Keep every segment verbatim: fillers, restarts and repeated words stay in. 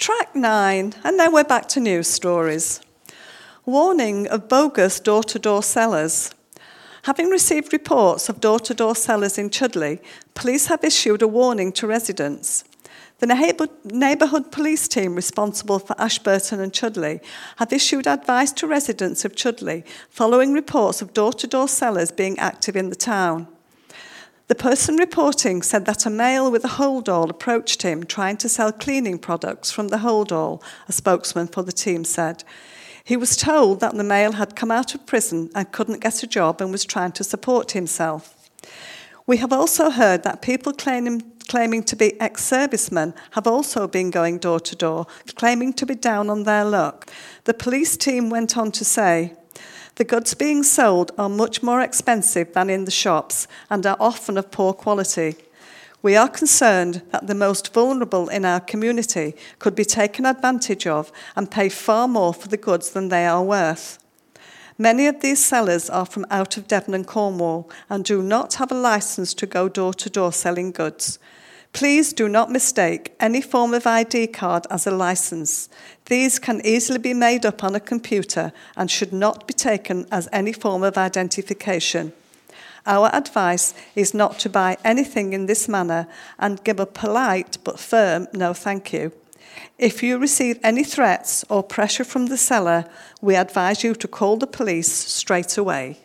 Track nine, and now we're back to news stories. Warning of bogus door-to-door sellers. Having received reports of door-to-door sellers in Chudley, police have issued a warning to residents. The neighbourhood police team responsible for Ashburton and Chudley have issued advice to residents of Chudley following reports of door-to-door sellers being active in the town. The person reporting said that a male with a hold-all approached him trying to sell cleaning products from the hold-all, a spokesman for the team said. He was told that the male had come out of prison and couldn't get a job and was trying to support himself. We have also heard that people claiming, claiming to be ex-servicemen have also been going door-to-door, claiming to be down on their luck. The police team went on to say, the goods being sold are much more expensive than in the shops and are often of poor quality. We are concerned that the most vulnerable in our community could be taken advantage of and pay far more for the goods than they are worth. Many of these sellers are from out of Devon and Cornwall and do not have a licence to go door-to-door selling goods. Please do not mistake any form of I D card as a licence. These can easily be made up on a computer and should not be taken as any form of identification. Our advice is not to buy anything in this manner and give a polite but firm no thank you. If you receive any threats or pressure from the seller, we advise you to call the police straight away.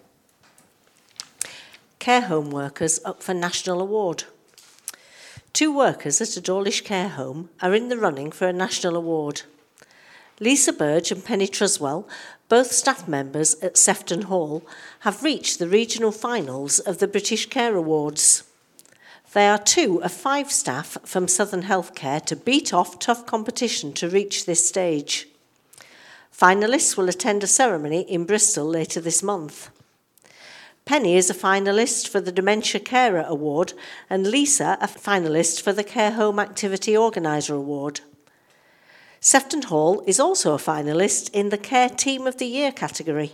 Care home workers up for national award. Two workers at a Dawlish care home are in the running for a national award. Lisa Burge and Penny Truswell, both staff members at Sefton Hall, have reached the regional finals of the British Care Awards. They are two of five staff from Southern Healthcare to beat off tough competition to reach this stage. Finalists will attend a ceremony in Bristol later this month. Penny is a finalist for the Dementia Carer Award and Lisa a finalist for the Care Home Activity Organiser Award. Sefton Hall is also a finalist in the Care Team of the Year category.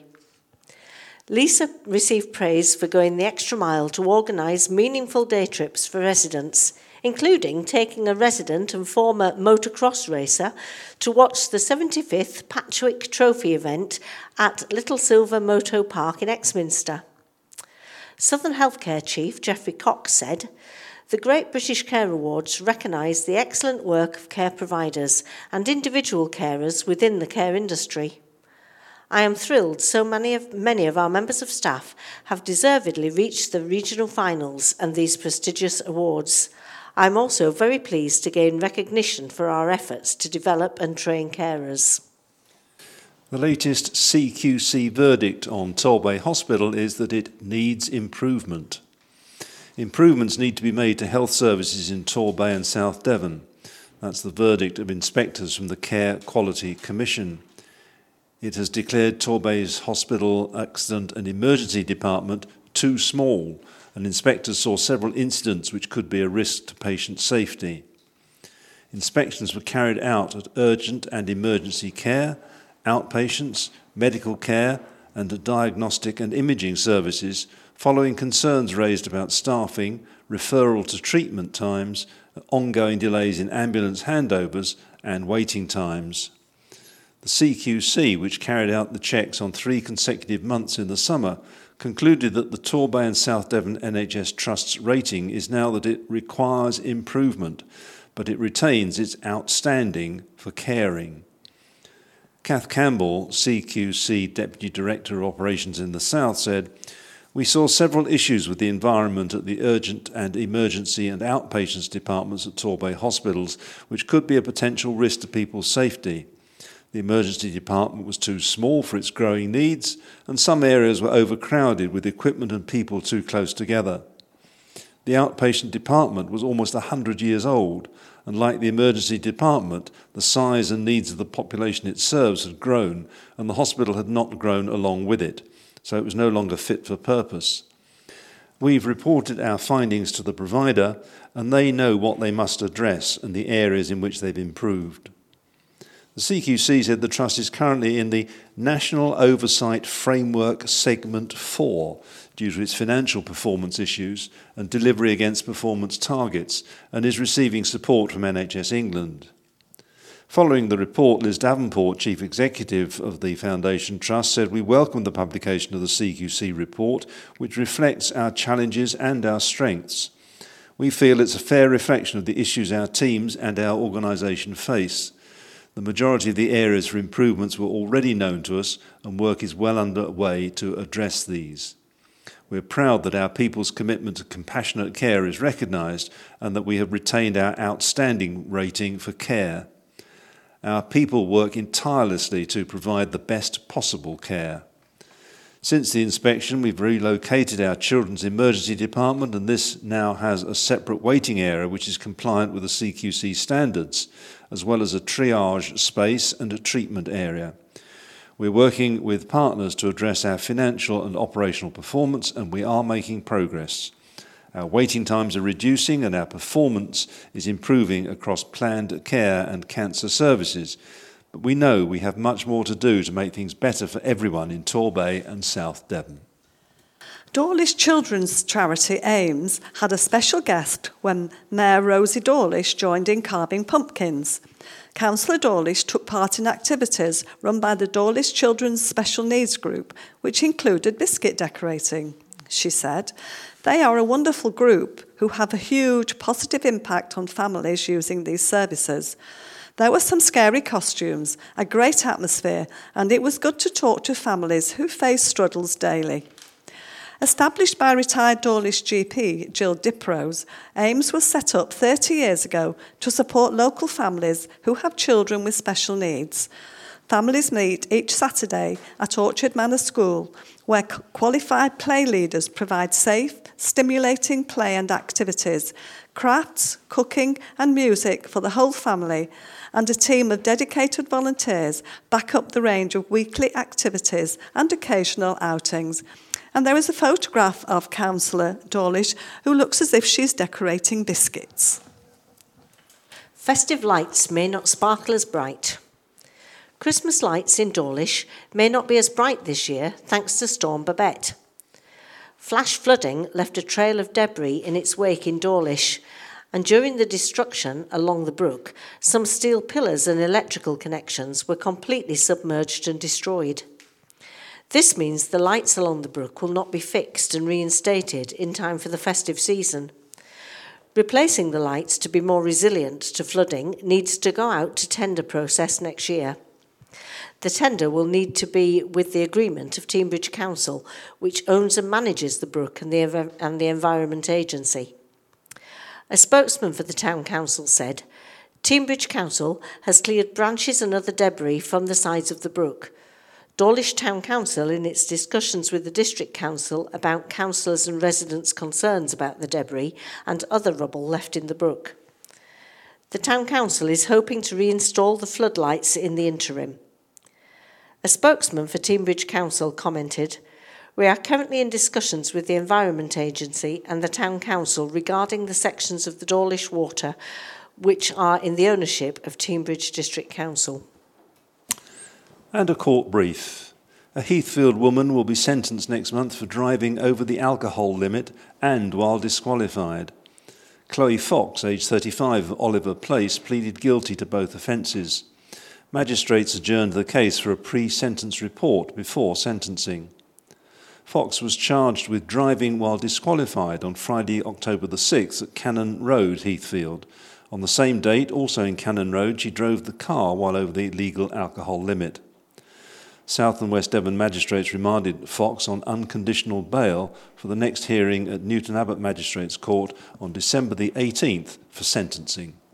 Lisa received praise for going the extra mile to organise meaningful day trips for residents, including taking a resident and former motocross racer to watch the seventy-fifth Patchwick Trophy event at Little Silver Moto Park in Exminster. Southern Healthcare Chief Geoffrey Cox said, the Great British Care Awards recognise the excellent work of care providers and individual carers within the care industry. I am thrilled so many of, many of our members of staff have deservedly reached the regional finals and these prestigious awards. I am also very pleased to gain recognition for our efforts to develop and train carers. The latest C Q C verdict on Torbay Hospital is that it needs improvement. Improvements need to be made to health services in Torbay and South Devon. That's the verdict of inspectors from the Care Quality Commission. It has declared Torbay's Hospital Accident and Emergency Department too small, and inspectors saw several incidents which could be a risk to patient safety. Inspections were carried out at urgent and emergency care, outpatients, medical care, and diagnostic and imaging services, following concerns raised about staffing, referral to treatment times, ongoing delays in ambulance handovers, and waiting times. The C Q C, which carried out the checks on three consecutive months in the summer, concluded that the Torbay and South Devon N H S Trust's rating is now that it requires improvement, but it retains its outstanding for caring. Kath Campbell, C Q C Deputy Director of Operations in the South, said, we saw several issues with the environment at the urgent and emergency and outpatients departments at Torbay hospitals, which could be a potential risk to people's safety. The emergency department was too small for its growing needs, and some areas were overcrowded with equipment and people too close together. The outpatient department was almost one hundred years old, and like the emergency department, the size and needs of the population it serves had grown, and the hospital had not grown along with it, so it was no longer fit for purpose. We've reported our findings to the provider, and they know what they must address and the areas in which they've improved. The C Q C said the Trust is currently in the National Oversight Framework Segment four due to its financial performance issues and delivery against performance targets, and is receiving support from N H S England. Following the report, Liz Davenport, Chief Executive of the Foundation Trust, said we welcome the publication of the C Q C report, which reflects our challenges and our strengths. We feel it's a fair reflection of the issues our teams and our organisation face. The majority of the areas for improvements were already known to us, and work is well underway to address these. We're proud that our people's commitment to compassionate care is recognised and that we have retained our outstanding rating for care. Our people work tirelessly to provide the best possible care. Since the inspection, we've relocated our children's emergency department, and this now has a separate waiting area which is compliant with the C Q C standards, as well as a triage space and a treatment area. We're working with partners to address our financial and operational performance, and we are making progress. Our waiting times are reducing and our performance is improving across planned care and cancer services. But we know we have much more to do to make things better for everyone in Torbay and South Devon. Dawlish Children's Charity AIMS had a special guest when Mayor Rosie Dawlish joined in carving pumpkins. Councillor Dawlish took part in activities run by the Dawlish Children's Special Needs Group, which included biscuit decorating. She said, "They are a wonderful group who have a huge positive impact on families using these services. There were some scary costumes, a great atmosphere, and it was good to talk to families who face struggles daily." Established by retired Dawlish G P Jill Diprose, AIMS was set up thirty years ago to support local families who have children with special needs. Families meet each Saturday at Orchard Manor School, where qualified play leaders provide safe, stimulating play and activities, crafts, cooking and music for the whole family, and a team of dedicated volunteers back up the range of weekly activities and occasional outings. And there is a photograph of Councillor Dawlish who looks as if she's decorating biscuits. Festive lights may not sparkle as bright. Christmas lights in Dawlish may not be as bright this year thanks to Storm Babette. Flash flooding left a trail of debris in its wake in Dawlish, and during the destruction along the brook, some steel pillars and electrical connections were completely submerged and destroyed. This means the lights along the brook will not be fixed and reinstated in time for the festive season. Replacing the lights to be more resilient to flooding needs to go out to tender process next year. The tender will need to be with the agreement of Teignbridge Council, which owns and manages the brook and the, and the Environment Agency. A spokesman for the Town Council said, "Teignbridge Council has cleared branches and other debris from the sides of the brook. Dawlish Town Council, in its discussions with the District Council about councillors' and residents' concerns about the debris and other rubble left in the brook. The Town Council is hoping to reinstall the floodlights in the interim." A spokesman for Teignbridge Council commented, "We are currently in discussions with the Environment Agency and the Town Council regarding the sections of the Dawlish water which are in the ownership of Teignbridge District Council." And a court brief. A Heathfield woman will be sentenced next month for driving over the alcohol limit and while disqualified. Chloe Fox, aged thirty-five, of Oliver Place, pleaded guilty to both offences. Magistrates adjourned the case for a pre-sentence report before sentencing. Fox was charged with driving while disqualified on Friday, October the sixth at Cannon Road, Heathfield. On the same date, also in Cannon Road, she drove the car while over the legal alcohol limit. South and West Devon magistrates remanded Fox on unconditional bail for the next hearing at Newton Abbot Magistrates Court on December the eighteenth for sentencing.